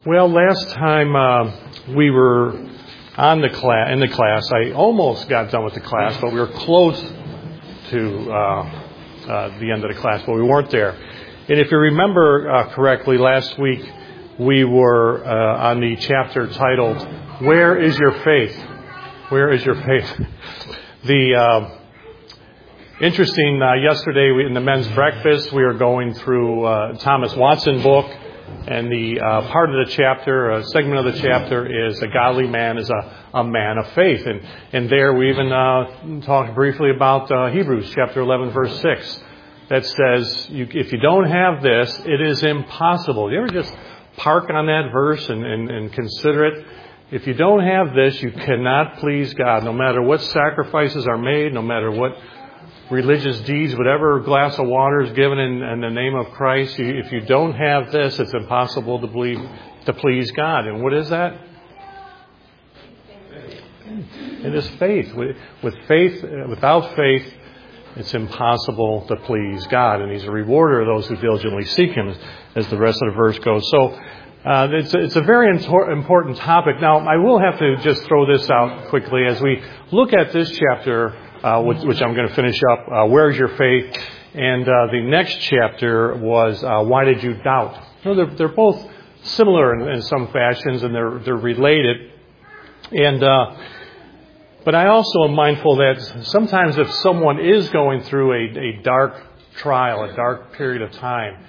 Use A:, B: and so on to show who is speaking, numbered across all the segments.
A: Well, last time we were in the class, I almost got done with the class, but we were close to the end of the class, but we weren't there. And if you remember correctly, last week we were on the chapter titled, "Where is your faith? Where is your faith?" Interesting, yesterday in the men's breakfast, we were going through Thomas Watson book. And the part of the chapter, a segment of the chapter is a godly man is a man of faith. And there we even talked briefly about Hebrews chapter 11, verse 6. That says, if you don't have this, it is impossible. You ever just park on that verse and consider it? If you don't have this, you cannot please God. No matter what sacrifices are made, no matter what religious deeds, whatever glass of water is given in the name of Christ, if you don't have this, it's impossible to please God. And what is that? It is faith. With faith, without faith, it's impossible to please God. And He's a rewarder of those who diligently seek Him, as the rest of the verse goes. So it's a very important topic. Now, I will have to just throw this out quickly as we look at this chapter, which I'm going to finish up. Where's your faith? And the next chapter was why did you doubt? You know, they're both similar in some fashions, and they're related. And but I also am mindful that sometimes if someone is going through a dark trial, a dark period of time,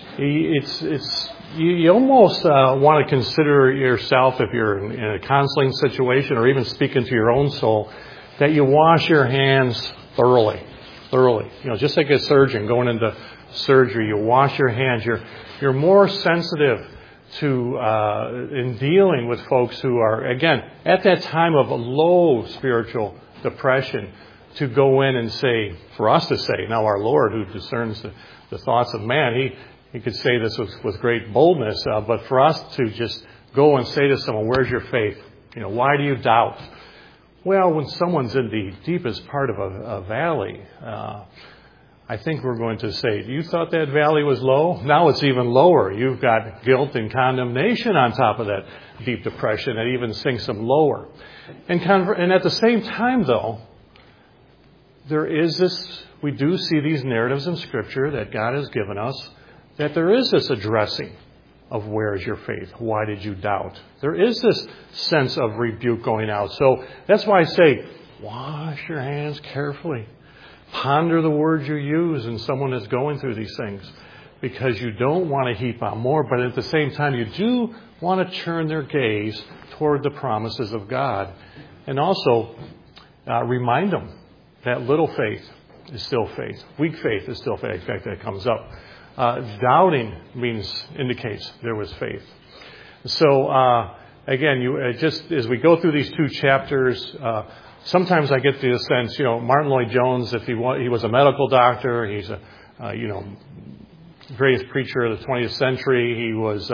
A: you almost want to consider yourself, if you're in a counseling situation or even speaking to your own soul, that you wash your hands thoroughly. You know, just like a surgeon going into surgery, you wash your hands. You're more sensitive to in dealing with folks who are, again, at that time of a low spiritual depression, to go in and say, for us to say, now our Lord who discerns the thoughts of man, he could say this with great boldness, but for us to just go and say to someone, where's your faith? You know, why do you doubt? Well, when someone's in the deepest part of a valley, I think we're going to say, you thought that valley was low? Now it's even lower. You've got guilt and condemnation on top of that deep depression that even sinks them lower. And at the same time, though, there is this, we do see these narratives in Scripture that God has given us, that there is this addressing of where is your faith? Why did you doubt? There is this sense of rebuke going out. So that's why I say, wash your hands carefully. Ponder the words you use when someone is going through these things, because you don't want to heap on more, but at the same time you do want to turn their gaze toward the promises of God. And also remind them that little faith is still faith. Weak faith is still faith. In fact, that comes up. Doubting indicates there was faith. So again, just as we go through these two chapters, sometimes I get the sense, Martin Lloyd-Jones, if he was a medical doctor, he's a greatest preacher of the 20th century. He was,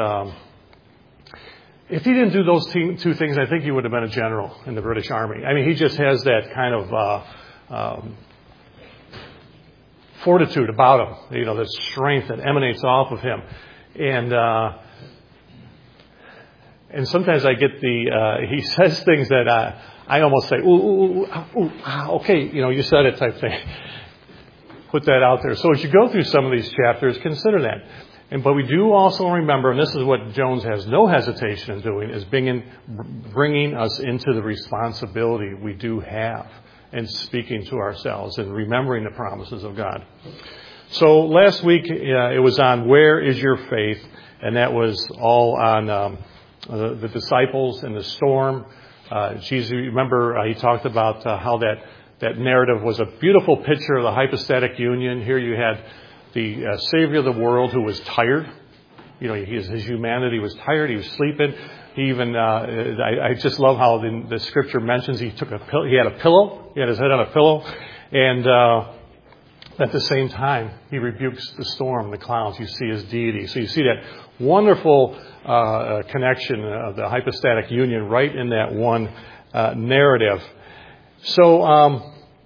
A: if he didn't do those two things, I think he would have been a general in the British Army. I mean, he just has that kind of fortitude about him, the strength that emanates off of him. And sometimes I get he says things that I almost say, okay, you said it type thing. Put that out there. So as you go through some of these chapters, consider that. But we do also remember, and this is what Jones has no hesitation in doing, is bringing us into the responsibility we do have and speaking to ourselves and remembering the promises of God. So last week it was on where is your faith, and that was all on the disciples and the storm. Jesus, remember he talked about how that narrative was a beautiful picture of the hypostatic union. Here you had the Savior of the world who was tired. His humanity was tired. He was sleeping. He even, I just love how the Scripture mentions he took he had a pillow. He had his head on a pillow. And at the same time, he rebukes the storm, the clouds. You see his deity. So you see that wonderful connection of the hypostatic union right in that one narrative. So,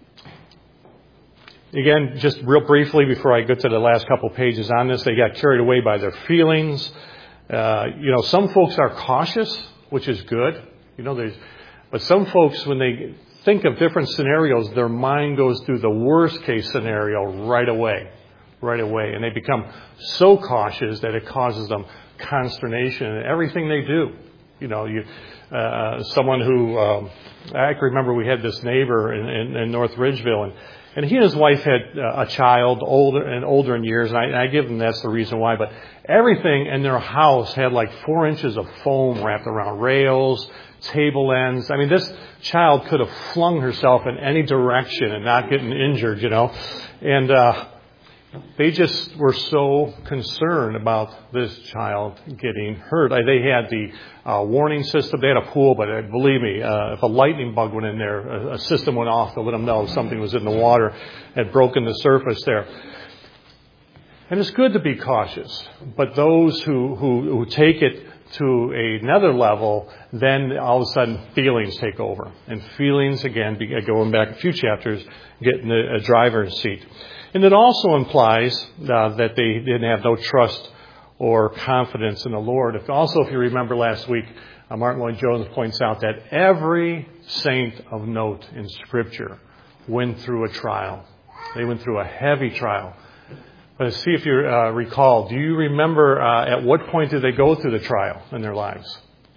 A: again, just real briefly before I get to the last couple pages on this, they got carried away by their feelings. Some folks are cautious, which is good. But some folks, when they think of different scenarios, their mind goes through the worst case scenario right away. And they become so cautious that it causes them consternation in everything they do. Someone who, I can remember we had this neighbor in North Ridgeville, and he and his wife had a child, older in years, and I give them that's the reason why, but everything in their house had like 4 inches of foam wrapped around rails, table ends. I mean, this child could have flung herself in any direction and not getting injured, and they just were so concerned about this child getting hurt. They had the warning system. They had a pool, but believe me, if a lightning bug went in there, a system went off to let them know something was in the water, had broken the surface there. And it's good to be cautious, but those who take it to another level, then all of a sudden feelings take over. And feelings, again, going back a few chapters, get in the driver's seat. And it also implies that they didn't have no trust or confidence in the Lord. If you remember last week, Martin Lloyd-Jones points out that every saint of note in Scripture went through a trial. They went through a heavy trial. But see if you recall, do you remember at what point did they go through the trial in their lives?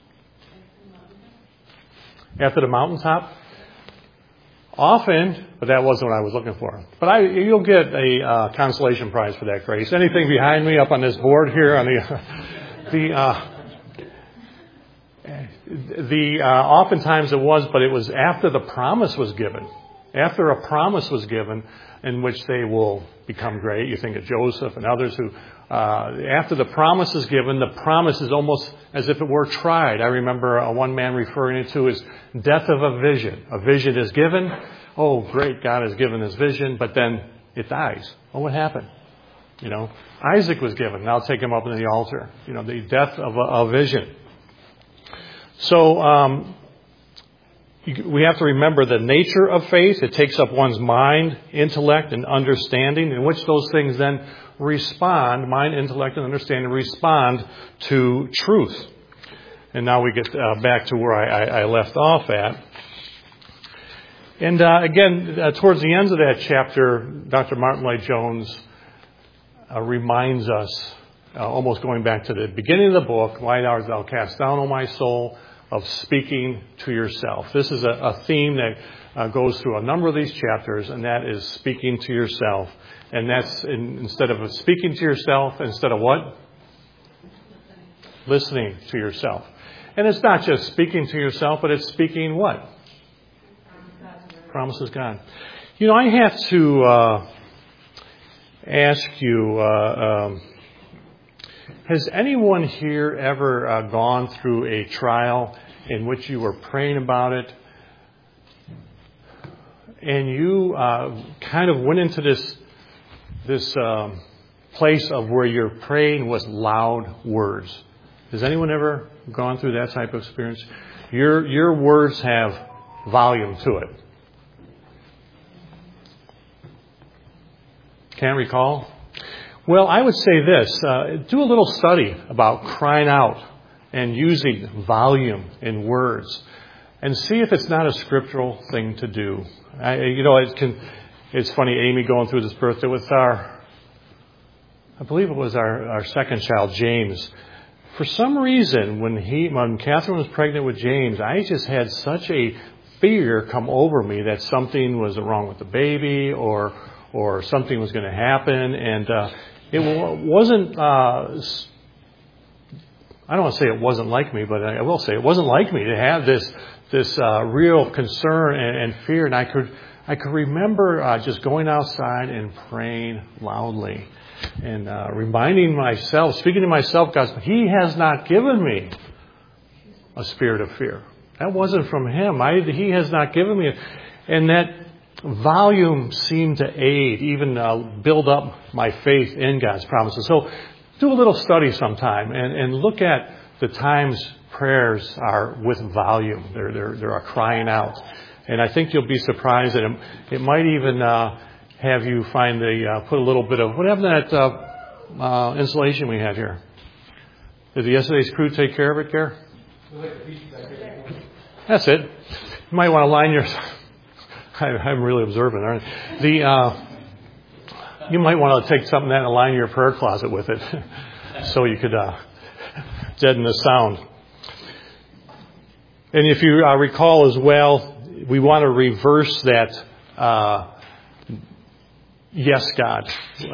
A: After the mountaintop? Often, but that wasn't what I was looking for. But you'll get a consolation prize for that, Grace. Anything behind me up on this board here on oftentimes it was after the promise was given. After a promise was given in which they will become great. You think of Joseph and others who, after the promise is given, the promise is almost as if it were tried. I remember one man referring to as death of a vision. A vision is given. Oh, great, God has given this vision, but then it dies. Oh, what happened? Isaac was given. Now take him up on the altar. The death of a vision. So, we have to remember the nature of faith. It takes up one's mind, intellect, and understanding, in which those things then respond, mind, intellect, and understanding, respond to truth. And now we get back to where I left off at. And again, towards the end of that chapter, Dr. Martin Lloyd-Jones reminds us, almost going back to the beginning of the book, why art thou cast down, O my soul, of speaking to yourself. This is a theme that goes through a number of these chapters, and that is speaking to yourself. And that's instead of speaking to yourself, instead of what? Listening to yourself. And it's not just speaking to yourself, but it's speaking what? Promises God. I have to ask you, has anyone here ever gone through a trial in which you were praying about it and you kind of went into this place of where your praying was loud words? Has anyone ever gone through that type of experience? Your words have volume to it. Can't recall? Well, I would say this. Do a little study about crying out and using volume in words and see if it's not a scriptural thing to do. It's funny, Amy going through this birthday with I believe it was our second child, James. For some reason, when Catherine was pregnant with James, I just had such a fear come over me that something was wrong with the baby or something was going to happen. And it wasn't, I don't want to say it wasn't like me, but I will say it wasn't like me to have this real concern and fear. And I could remember just going outside and praying loudly and reminding myself, speaking to myself, God, He has not given me a spirit of fear. That wasn't from Him. He has not given me. And that volume seemed to aid, even build up my faith in God's promises. So do a little study sometime and look at the times prayers are with volume. They're crying out. And I think you'll be surprised that it might even have you put a little bit of, what happened to that insulation we had here? Did yesterday's crew take care of it, Gare? That's it. You might want to line your... I'm really observant, aren't I? You might want to take something that and line your prayer closet with it so you could deaden the sound. And if you recall as well, we want to reverse that yes, God,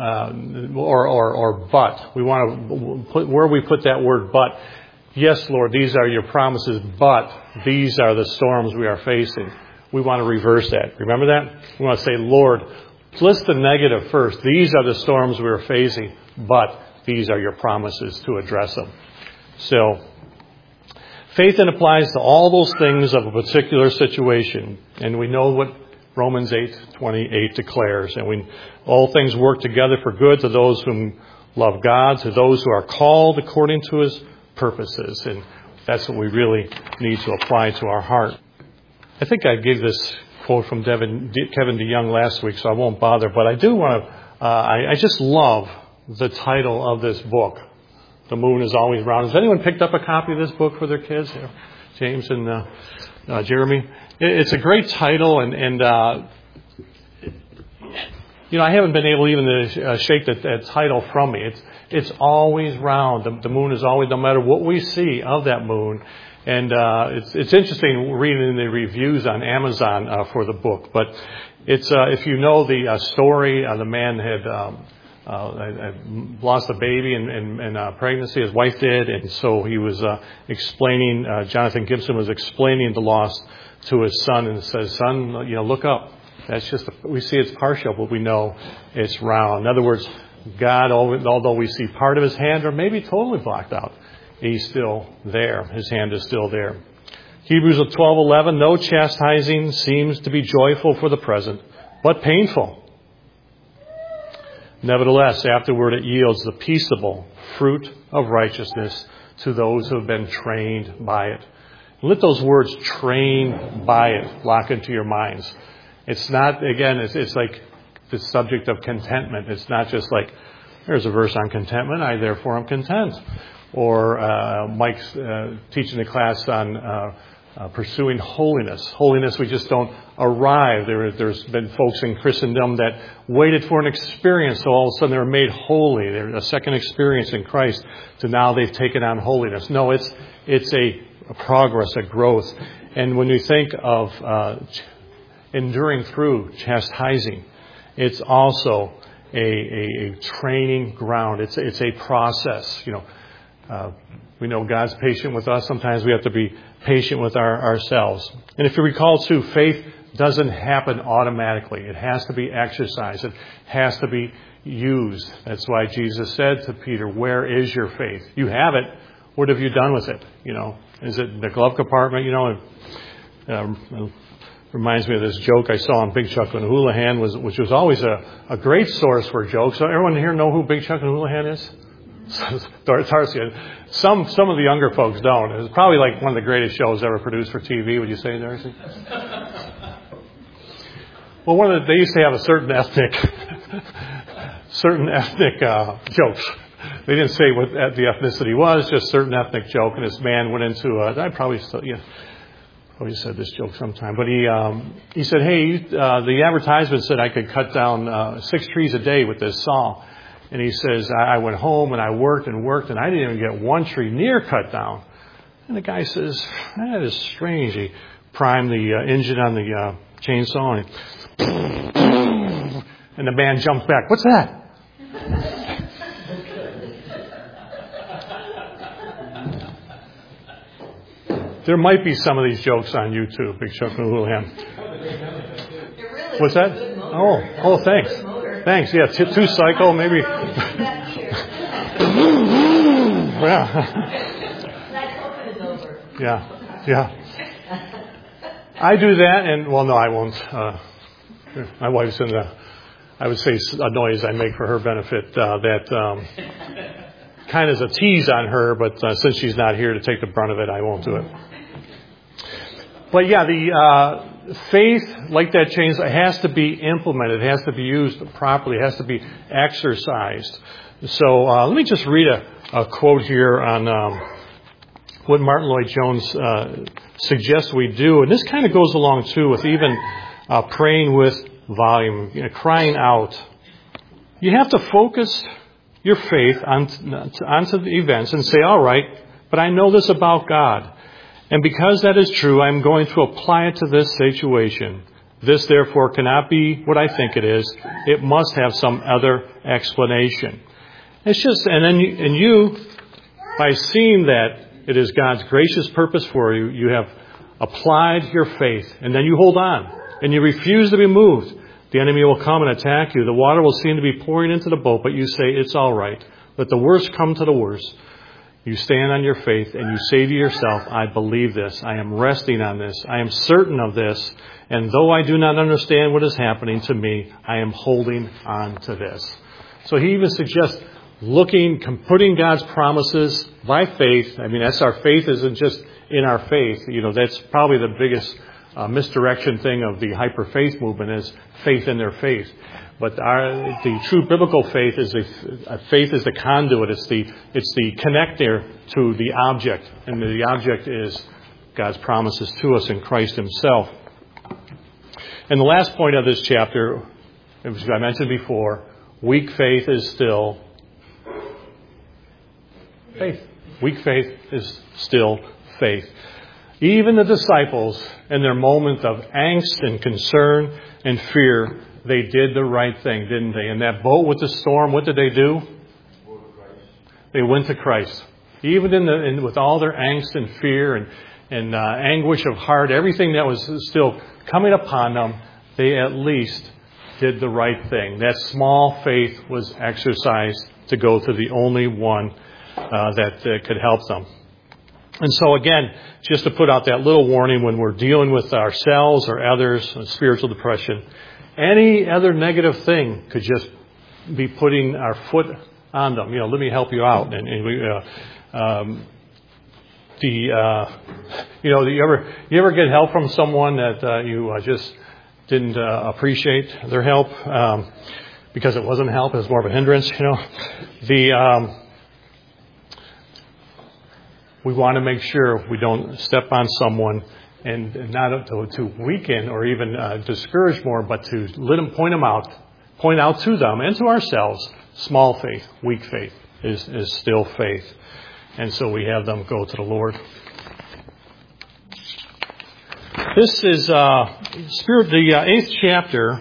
A: or but. We want to put where we put that word but. Yes, Lord, these are your promises, but these are the storms we are facing. We want to reverse that. Remember that? We want to say, Lord, list the negative first. These are the storms we are facing, but these are your promises to address them. So, faith then applies to all those things of a particular situation. And we know what Romans 8:28 declares. And all things work together for good to those whom love God, to those who are called according to His purposes. And that's what we really need to apply to our heart. I think I gave this quote from Kevin DeYoung last week, so I won't bother. But I do want to, I just love the title of this book, The Moon is Always Round. Has anyone picked up a copy of this book for their kids? James and Jeremy? It's a great title, and I haven't been able even to shake that title from me. It's always round. The moon is always, no matter what we see of that moon. And it's interesting reading the reviews on Amazon for the book. But it's if you know the story, the man had lost a baby in pregnancy. His wife did, and so he was explaining. Jonathan Gibson was explaining the loss to his son, and says, "Son, look up. That's just we see it's partial, but we know it's round." In other words, God, although we see part of His hand, or maybe totally blocked out, He's still there. His hand is still there. Hebrews 12:11, no chastising seems to be joyful for the present, but painful. Nevertheless, afterward it yields the peaceable fruit of righteousness to those who have been trained by it. Let those words, trained by it, lock into your minds. It's not, again, it's like the subject of contentment. It's not just like, there's a verse on contentment, I therefore am content. Or Mike's teaching a class on pursuing holiness. Holiness, we just don't arrive. There's been folks in Christendom that waited for an experience, so all of a sudden they're made holy. They're a second experience in Christ, so now they've taken on holiness. No, it's a progress, a growth. And when you think of enduring through chastising, it's also a training ground. It's a process, we know God's patient with us. Sometimes we have to be patient with ourselves. And if you recall, too, faith doesn't happen automatically. It has to be exercised. It has to be used. That's why Jesus said to Peter, where is your faith? You have it. What have you done with it? Is it in the glove compartment? It reminds me of this joke I saw on Big Chuck and Houlihan, which was always a great source for jokes. So everyone here know who Big Chuck and Houlihan is? Darcy. Some of the younger folks don't. It's probably like one of the greatest shows ever produced for TV. Would you say, Darcy? Well, they used to have a certain ethnic jokes. They didn't say what the ethnicity was, just certain ethnic joke. And this man went into I probably said this joke sometime, but he said, "Hey, the advertisement said I could cut down 6 trees a day with this saw." And he says, I went home and I worked, and I didn't even get 1 tree near cut down. And the guy says, that is strange. He primed the engine on the chainsaw, and the man jumps back. What's that? There might be some of these jokes on YouTube, Big Chuck and Houlihan. What's that? Oh, thanks. Thanks. Yeah, 2 cycle, maybe. Yeah. I do that, and no, I won't. My wife's in I would say a noise I make for her benefit that kind of is a tease on her, but since she's not here to take the brunt of it, I won't do it. But yeah, the faith, like that chainsaw, it has to be implemented. It has to be used properly. It has to be exercised. So let me just read a quote here on what Martin Lloyd-Jones suggests we do. And this kind of goes along, too, with even praying with volume, crying out. You have to focus your faith onto the events and say, all right, but I know this about God. And because that is true, I'm going to apply it to this situation. This, therefore, cannot be what I think it is. It must have some other explanation. It's just, and you, by seeing that it is God's gracious purpose for you, you have applied your faith, and then you hold on, and you refuse to be moved. The enemy will come and attack you. The water will seem to be pouring into the boat, but you say, it's all right. Let the worst come to the worst. You stand on your faith, and you say to yourself, I believe this. I am resting on this. I am certain of this. And though I do not understand what is happening to me, I am holding on to this. So he even suggests putting God's promises by faith. I mean, that's our faith isn't just in our faith. That's probably the biggest misdirection thing of the hyper-faith movement is faith in their faith. But the true biblical faith is faith is the conduit. It's the connector to the object. And the object is God's promises to us in Christ himself. And the last point of this chapter, as I mentioned before, weak faith is still faith. Weak faith is still faith. Even the disciples, in their moment of angst and concern and fear, they did the right thing, didn't they? In that boat with the storm, what did they do? They went to Christ. Even with all their angst and fear and anguish of heart, everything that was still coming upon them, they at least did the right thing. That small faith was exercised to go to the only one that could help them. And so again, just to put out that little warning when we're dealing with ourselves or others, spiritual depression, any other negative thing could just be putting our foot on them. Let me help you out. You ever get help from someone that you just didn't appreciate their help because it wasn't help, it was more of a hindrance. We want to make sure we don't step on someone and not to weaken or even discourage more, but to let them point out to them and to ourselves, small faith, weak faith is still faith. And so we have them go to the Lord. This is the 8th chapter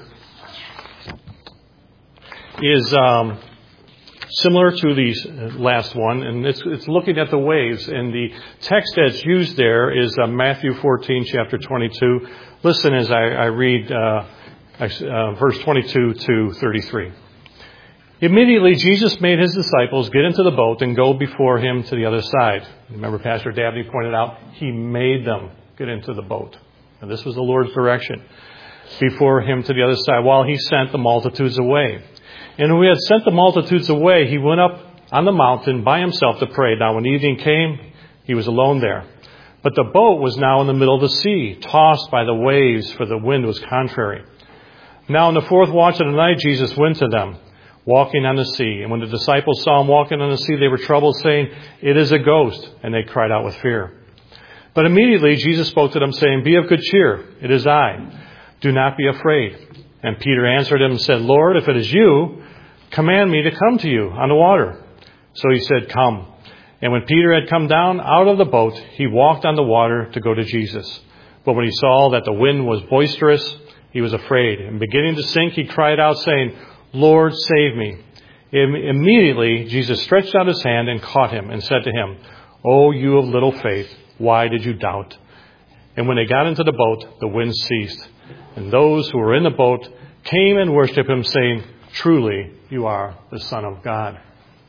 A: is similar to the last one, and it's looking at the waves. And the text that's used there is Matthew 14, chapter 22. Listen as I read verse 22 to 33. Immediately, Jesus made his disciples get into the boat and go before him to the other side. Remember, Pastor Dabney pointed out, he made them get into the boat. And this was the Lord's direction. Before him to the other side, while he sent the multitudes away. And when he had sent the multitudes away, he went up on the mountain by himself to pray. Now, when evening came, he was alone there. But the boat was now in the middle of the sea, tossed by the waves, for the wind was contrary. Now, in the 4th watch of the night, Jesus went to them, walking on the sea. And when the disciples saw him walking on the sea, they were troubled, saying, "It is a ghost." And they cried out with fear. But immediately Jesus spoke to them, saying, "Be of good cheer. It is I. Do not be afraid." And Peter answered him and said, "Lord, if it is you, command me to come to you on the water." So he said, "Come." And when Peter had come down out of the boat, he walked on the water to go to Jesus. But when he saw that the wind was boisterous, he was afraid. And beginning to sink, he cried out, saying, "Lord, save me." Immediately, Jesus stretched out his hand and caught him and said to him, "O you of little faith, why did you doubt?" And when they got into the boat, the wind ceased. And those who were in the boat came and worshipped him, saying, "Truly, you are the Son of God."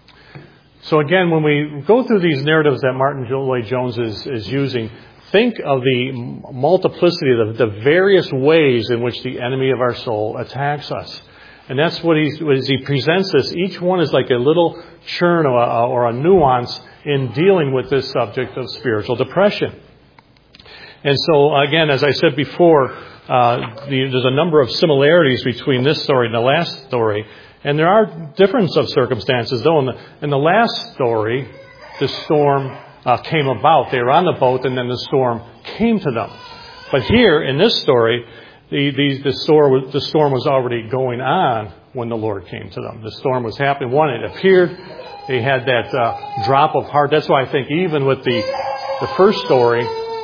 A: So again, when we go through these narratives that Martin Lloyd-Jones is using, think of the multiplicity of the various ways in which the enemy of our soul attacks us. And that's as he presents this, each one is like a little churn or a nuance in dealing with this subject of spiritual depression. And so, again, as I said before, there's a number of similarities between this story and the last story. And there are difference of circumstances, though. In the last story, the storm came about. They were on the boat, and then the storm came to them. But here, in this story, the storm was already going on when the Lord came to them. The storm was happening. One, it appeared. They had that drop of heart. That's why I think even with the first story,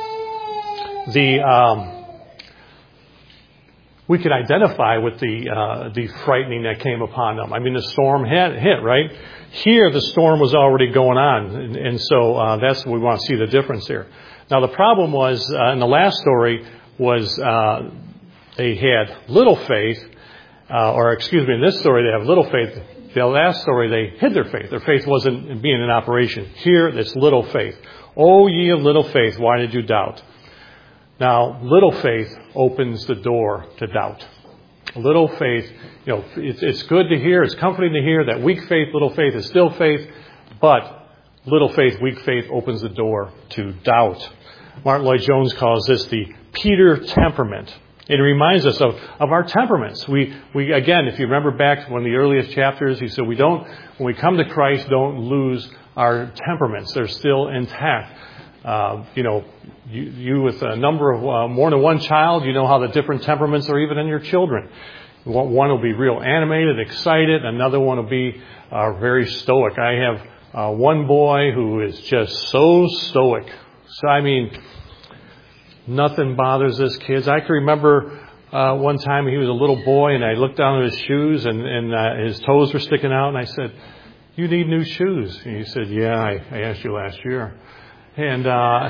A: we could identify with the frightening that came upon them. I mean, the storm had hit, right? Here, the storm was already going on. And so that's what we want to see the difference here. Now, the problem was, in the last story, was they had little faith. In this story, they have little faith. The last story, they hid their faith. Their faith wasn't being in operation. Here, it's little faith. Oh, ye of little faith, why did you doubt? Now, little faith opens the door to doubt. Little faith, it's good to hear, it's comforting to hear that weak faith, little faith is still faith, but little faith, weak faith opens the door to doubt. Martin Lloyd-Jones calls this the Peter temperament. It reminds us of our temperaments. We again, if you remember back to one of the earliest chapters, he said when we come to Christ, don't lose our temperaments. They're still intact. You with a number of more than one child, you know how the different temperaments are even in your children. One will be real animated, excited. Another one will be very stoic. I have one boy who is just so stoic. So, I mean, nothing bothers this kid. I can remember one time he was a little boy, and I looked down at his shoes, and his toes were sticking out, and I said, "You need new shoes." And he said, "Yeah, I asked you last year." And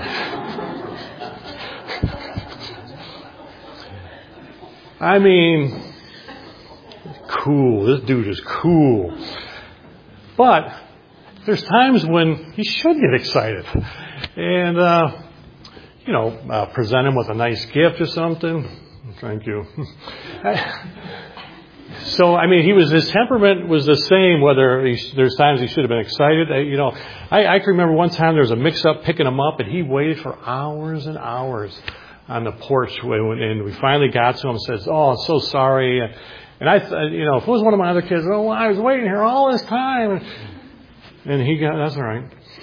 A: I mean, cool. This dude is cool. But there's times when he should get excited. And, present him with a nice gift or something. Thank you. So, I mean, his temperament was the same, whether there's times he should have been excited. I can remember one time there was a mix-up picking him up, and he waited for hours and hours on the porch. And we finally got to him and says, "Oh, I'm so sorry." And I, if it was one of my other kids, "Oh, I was waiting here all this time." And he got, "That's all right."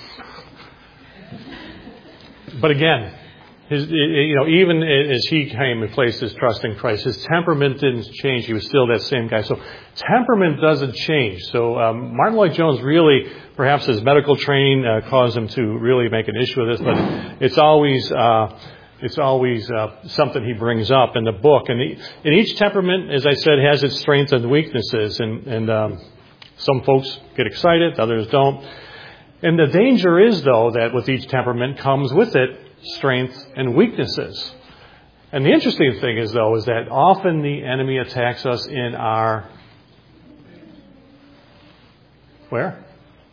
A: But again, even as he came and placed his trust in Christ, his temperament didn't change. He was still that same guy. So temperament doesn't change. So Martin Lloyd-Jones really, perhaps his medical training caused him to really make an issue of this, but it's always something he brings up in the book. And each temperament, as I said, has its strengths and weaknesses. And some folks get excited, others don't. And the danger is, though, that with each temperament comes with it strengths and weaknesses. And the interesting thing is that often the enemy attacks us in our... Where?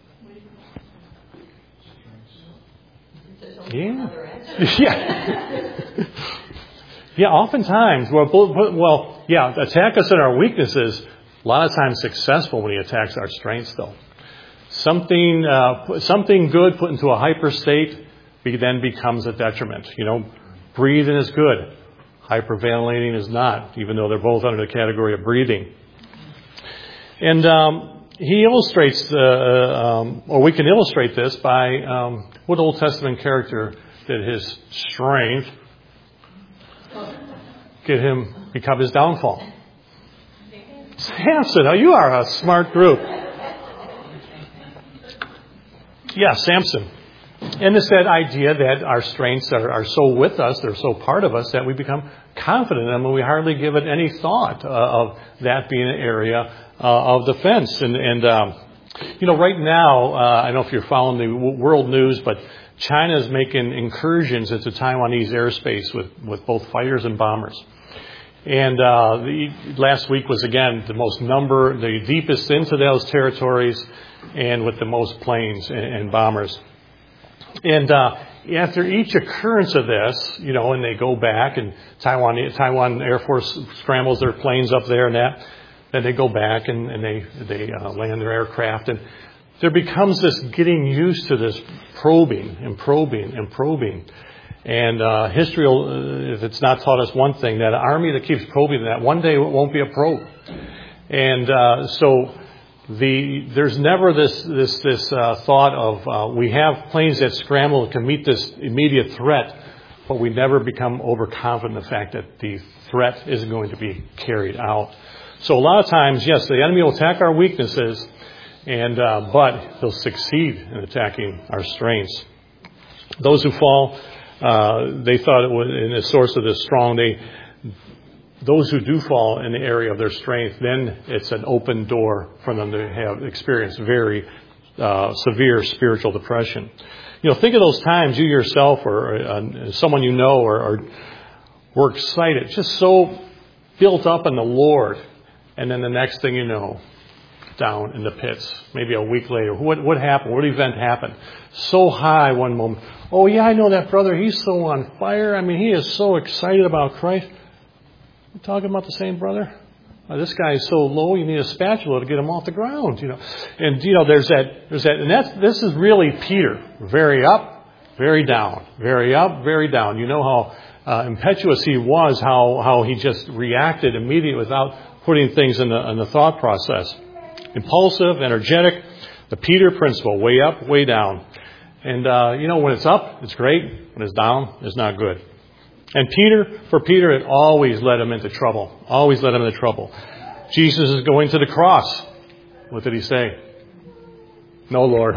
A: Yeah. Yeah, oftentimes. Attack us in our weaknesses. A lot of times successful when he attacks our strengths, though. Something good put into a hyper state then becomes a detriment. Breathing is good. Hyperventilating is not, even though they're both under the category of breathing. And he illustrates, or we can illustrate this by what Old Testament character did his strength get him become his downfall? Samson. Oh, you are a smart group. Yeah, Samson. And it's that idea that our strengths are so with us, they're so part of us, that we become confident in them and we hardly give it any thought of that being an area of defense. And right now, I don't know if you're following the world news, but China is making incursions into Taiwanese airspace with both fighters and bombers. And last week was, again, the deepest into those territories and with the most planes and bombers. And after each occurrence of this, and they go back, and Taiwan Air Force scrambles their planes up there and that, then they go back and they land their aircraft. And there becomes this getting used to this probing. And history, if it's not taught us one thing, that army that keeps probing that, one day it won't be a probe. And so there's never this thought of we have planes that scramble and can meet this immediate threat, but we never become overconfident in the fact that the threat isn't going to be carried out. So a lot of times, yes, the enemy will attack our weaknesses, and but he'll succeed in attacking our strengths. Those who fall, they thought it was in the source of this strong. Those who do fall in the area of their strength, then it's an open door for them to have experienced very severe spiritual depression. Think of those times you yourself or someone you know or were excited, just so built up in the Lord, and then the next thing you know, down in the pits. Maybe a week later, what happened? What event happened? So high one moment. Oh yeah, I know that brother. He's so on fire. I mean, he is so excited about Christ. We're talking about the same brother. This guy is so low, you need a spatula to get him off the ground. And there's that, and this is really Peter. Very up, very down. Very up, very down. You know how impetuous he was, how he just reacted immediately without putting things in the thought process. Impulsive, energetic, the Peter principle, way up, way down. And, when it's up, it's great. When it's down, it's not good. And for Peter, it always led him into trouble. Always led him into trouble. Jesus is going to the cross. What did he say? No, Lord,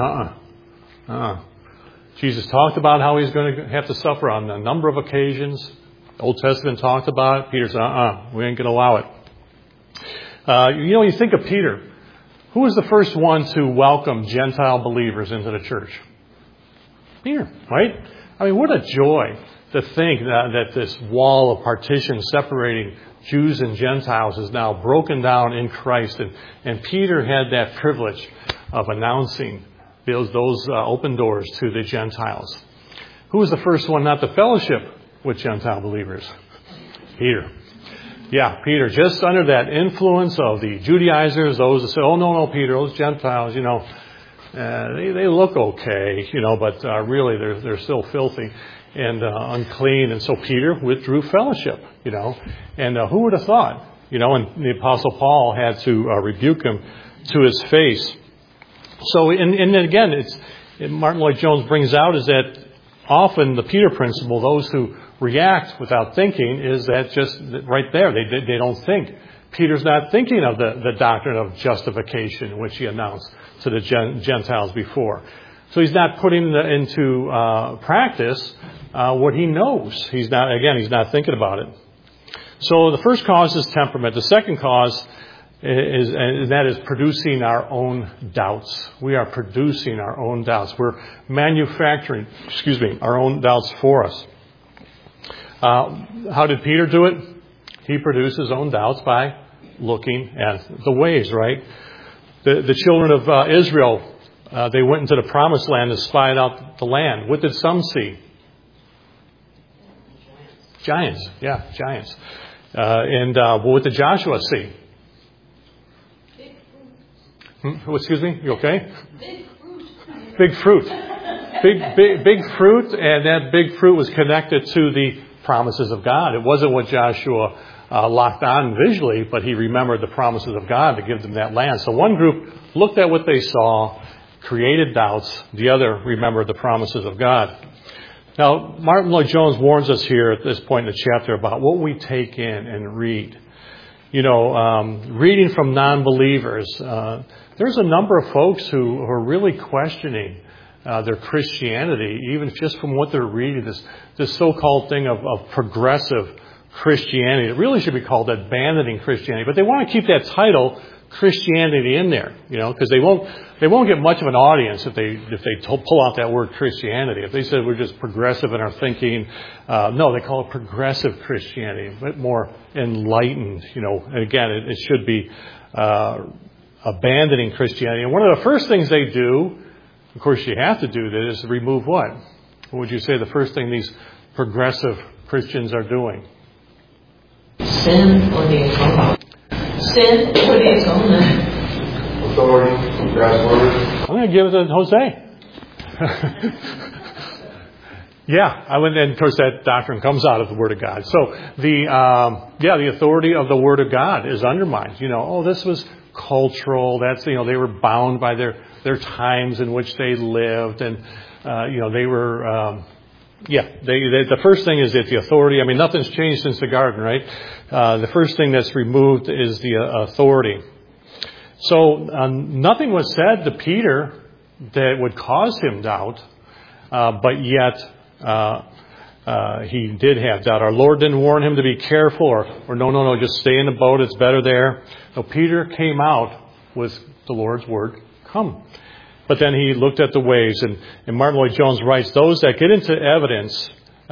A: Jesus talked about how he's going to have to suffer on a number of occasions. The Old Testament talked about it. Peter said, we ain't going to allow it. You think of Peter. Who was the first one to welcome Gentile believers into the church? Peter, right? I mean, what a joy to think that this wall of partition separating Jews and Gentiles is now broken down in Christ. And Peter had that privilege of announcing those open doors to the Gentiles. Who was the first one not to fellowship with Gentile believers? Peter. Yeah, Peter, just under that influence of the Judaizers, those that said, oh, no, Peter, those Gentiles, they look okay, but really they're still filthy and unclean. And so Peter withdrew fellowship, and who would have thought, and the Apostle Paul had to rebuke him to his face. So, and again, Martin Lloyd-Jones brings out is that often the Peter principle, those who react without thinking, is that just right there. They don't think. Peter's not thinking of the doctrine of justification, which he announced to the Gentiles before. So he's not putting into practice what he knows. He's not thinking about it. So the first cause is temperament. The second cause is producing our own doubts. We are producing our own doubts. We're manufacturing, our own doubts for us. How did Peter do it? He produced his own doubts by looking at the waves, right? The children of Israel, they went into the promised land and spied out the land. What did some see? Giants. Yeah, giants. And what did Joshua see? Excuse me? You okay? Big fruit. Big fruit, and that big fruit was connected to the promises of God. It wasn't what Joshua locked on visually, but he remembered the promises of God to give them that land. So one group looked at what they saw, created doubts. The other remembered the promises of God. Now, Martin Lloyd-Jones warns us here at this point in the chapter about what we take in and read. Reading from non-believers. There's a number of folks who are really questioning their Christianity, even just from what they're reading, this so-called thing of progressive Christianity. It really should be called abandoning Christianity, but they want to keep that title Christianity in there, because they won't get much of an audience if they pull out that word Christianity. If they said we're just progressive in our thinking, no, they call it progressive Christianity, a bit more enlightened, and again, it should be abandoning Christianity. And one of the first things they do, of course, you have to do that, is remove what? What would you say the first thing these progressive Christians are doing?
B: Sin or the atonement. Sin or the atonement.
C: Authority, God's word.
A: I'm going to give it to Jose. And of course that doctrine comes out of the Word of God. So the authority of the Word of God is undermined. This was cultural. That's, they were bound by their times in which they lived, and they were. The first thing is that the authority. I mean, nothing's changed since the garden, right? The first thing that's removed is the authority. So nothing was said to Peter that would cause him doubt, but yet he did have doubt. Our Lord didn't warn him to be careful, or no, just stay in the boat. It's better there. So Peter came out with the Lord's word, come. But then he looked at the waves, and Martin Lloyd-Jones writes, those that get into evidence,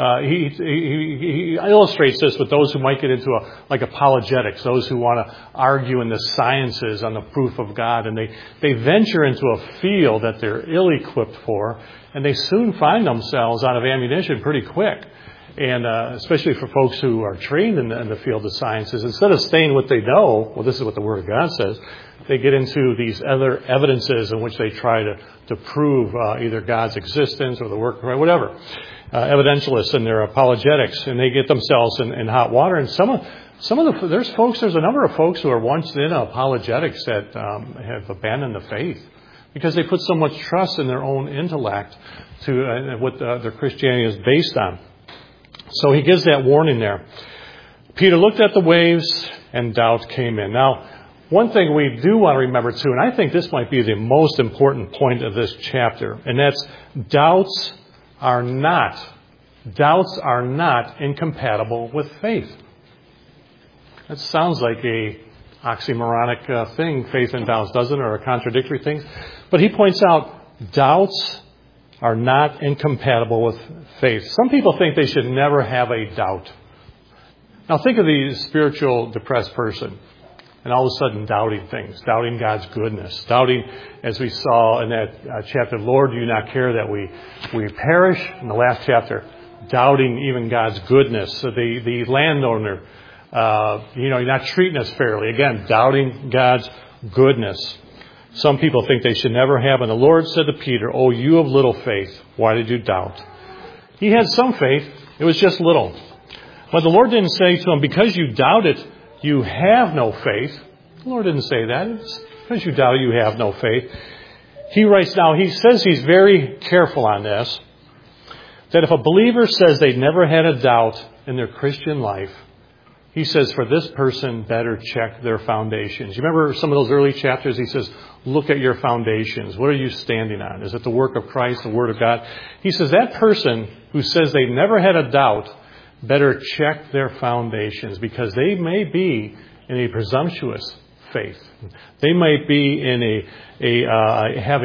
A: he illustrates this with those who might get into apologetics, those who want to argue in the sciences on the proof of God, and they venture into a field that they're ill-equipped for, and they soon find themselves out of ammunition pretty quick. And especially for folks who are trained in the field of sciences, instead of staying what they know, well, this is what the Word of God says, they get into these other evidences in which they try to prove either God's existence or the work, or whatever. Evidentialists and their apologetics, and they get themselves in hot water. And there's a number of folks who are once in apologetics that have abandoned the faith because they put so much trust in their own intellect to what their Christianity is based on. So he gives that warning there. Peter looked at the waves and doubt came in. Now, one thing we do want to remember too, and I think this might be the most important point of this chapter, and that's doubts are not incompatible with faith. That sounds like a oxymoronic thing, faith and doubts, doesn't it, or a contradictory thing? But he points out doubts are not incompatible with faith. Some people think they should never have a doubt. Now think of the spiritual depressed person and all of a sudden doubting things, doubting God's goodness, doubting, as we saw in that chapter, Lord, do you not care that we perish? In the last chapter, doubting even God's goodness. So the landowner, you're not treating us fairly. Again, doubting God's goodness. Some people think they should never have. And the Lord said to Peter, oh, you of little faith, why did you doubt? He had some faith. It was just little. But the Lord didn't say to him, because you doubted, you have no faith. The Lord didn't say that. It's because you doubt, you have no faith. He writes now, he says he's very careful on this, that if a believer says they never had a doubt in their Christian life, he says for this person, better check their foundations. You remember some of those early chapters? He says, look at your foundations. What are you standing on? Is it the work of Christ, the Word of God? He says that person who says they never had a doubt, better check their foundations, because they may be in a presumptuous faith. They might be in have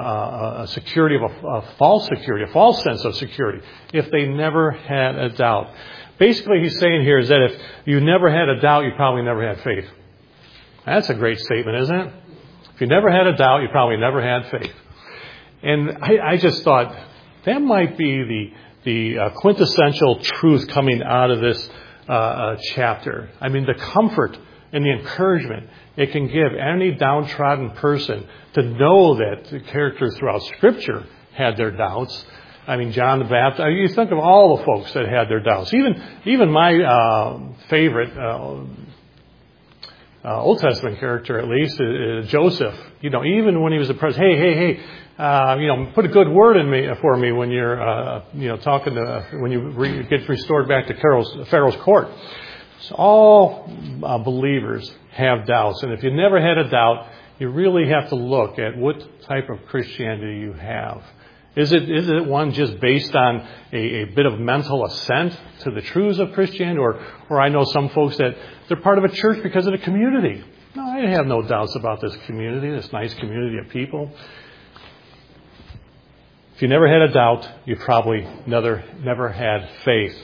A: a security of a false security, a false sense of security, if they never had a doubt. Basically, he's saying here is that if you never had a doubt, you probably never had faith. That's a great statement, isn't it? If you never had a doubt, you probably never had faith. And I just thought that might be the quintessential truth coming out of this chapter. I mean, the comfort and the encouragement it can give any downtrodden person to know that the characters throughout Scripture had their doubts. I mean, John the Baptist. You think of all the folks that had their doubts. Even my favorite Old Testament character, at least, Joseph. Even when he was a president, hey, put a good word for me when you're, talking to when you get restored back to Pharaoh's court. So all believers have doubts, and if you never had a doubt, you really have to look at what type of Christianity you have. Is it one just based on a bit of mental assent to the truths of Christianity? Or I know some folks that they're part of a church because of the community. No, I have no doubts about this community, this nice community of people. If you never had a doubt, you probably never had faith.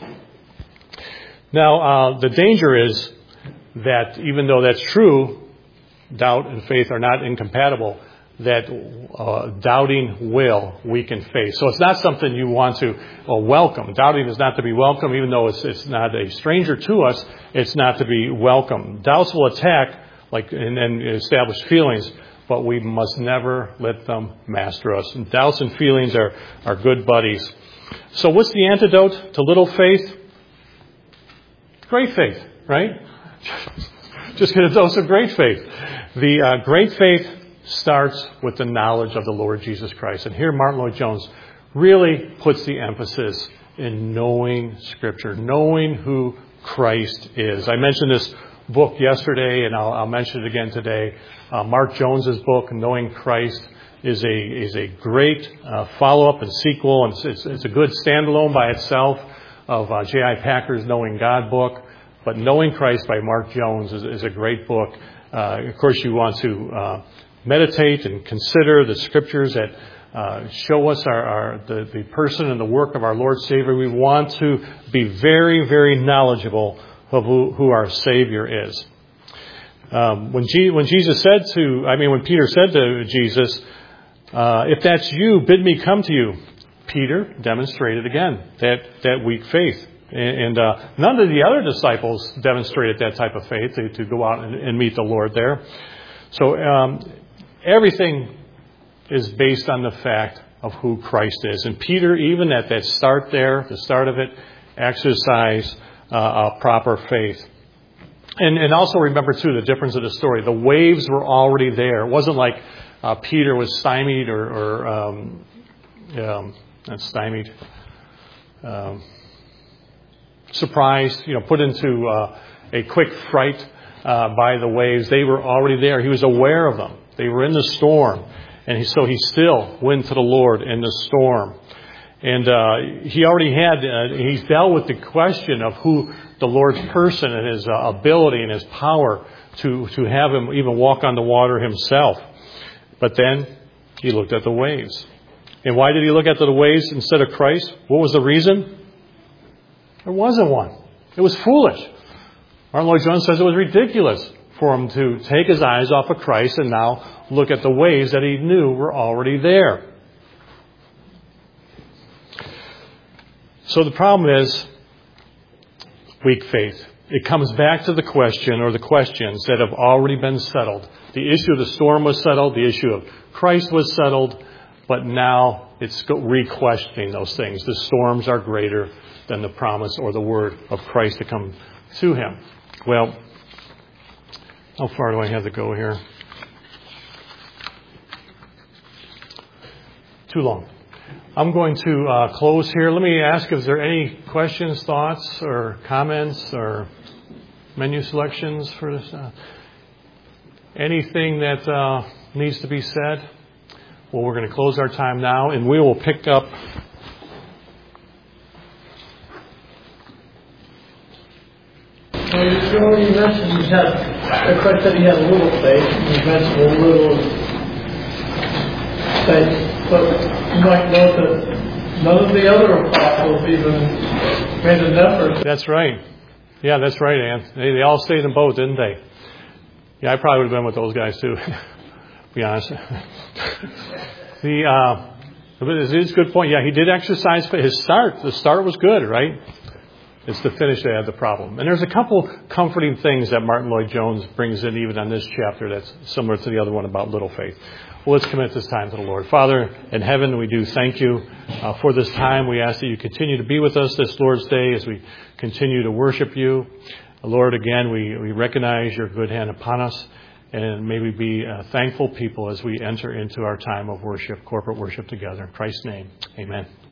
A: Now, the danger is that even though that's true, doubt and faith are not incompatible, that doubting will weaken faith. So it's not something you want to welcome. Doubting is not to be welcome, even though it's not a stranger to us. It's not to be welcome. Doubts will attack and establish feelings, but we must never let them master us. And doubts and feelings are good buddies. So what's the antidote to little faith? Great faith, right? Just get a dose of great faith. The great faith starts with the knowledge of the Lord Jesus Christ. And here Martin Lloyd-Jones really puts the emphasis in knowing Scripture, knowing who Christ is. I mentioned this book yesterday, and I'll mention it again today. Mark Jones's book, Knowing Christ, is a great follow-up and sequel, and it's a good standalone by itself of J.I. Packer's Knowing God book. But Knowing Christ by Mark Jones is a great book. Of course, you want to meditate and consider the Scriptures that show us the person and the work of our Lord Savior. We want to be very, very knowledgeable of who our Savior is. When Peter said to Jesus, if that's you, bid me come to you. Peter demonstrated again that weak faith. And none of the other disciples demonstrated that type of faith to go out and meet the Lord there. So everything is based on the fact of who Christ is. And Peter, even at that start there, the start of it, exercised a proper faith. And also remember, too, the difference of the story. The waves were already there. It wasn't like Peter was stymied not stymied, surprised, put into a quick fright by the waves. They were already there. He was aware of them. They were in the storm. And so he still went to the Lord in the storm. And he's dealt with the question of who the Lord's person and his ability and his power to have him even walk on the water himself. But then he looked at the waves. And why did he look at the waves instead of Christ? What was the reason? There wasn't one. It was foolish. Martin Lloyd-Jones says it was ridiculous for him to take his eyes off of Christ and now look at the waves that he knew were already there. So the problem is weak faith. It comes back to the question or the questions that have already been settled. The issue of the storm was settled. The issue of Christ was settled. But now it's re-questioning those things. The storms are greater than the promise or the word of Christ to come to him. Well, how far do I have to go here? Too long. I'm going to close here. Let me ask if there are any questions, thoughts, or comments, or menu selections for this. Anything that needs to be said? Well, we're going to close our time now, and we will pick up.
D: Well, you mentioned Christ said he had a little faith. You mentioned a little faith, but you might note that none of the other apostles even made an effort.
A: That's right. Yeah, that's right, Ann. They all stayed in the boat, didn't they? Yeah, I probably would have been with those guys too. Be honest. It's a good point. Yeah, he did exercise his start. The start was good, right? It's the finish that had the problem. And there's a couple comforting things that Martin Lloyd-Jones brings in even on this chapter that's similar to the other one about little faith. Well, let's commit this time to the Lord. Father in heaven, we do thank you for this time. We ask that you continue to be with us this Lord's Day as we continue to worship you. Lord, again, we recognize your good hand upon us. And may we be thankful people as we enter into our time of worship, corporate worship together. In Christ's name, amen.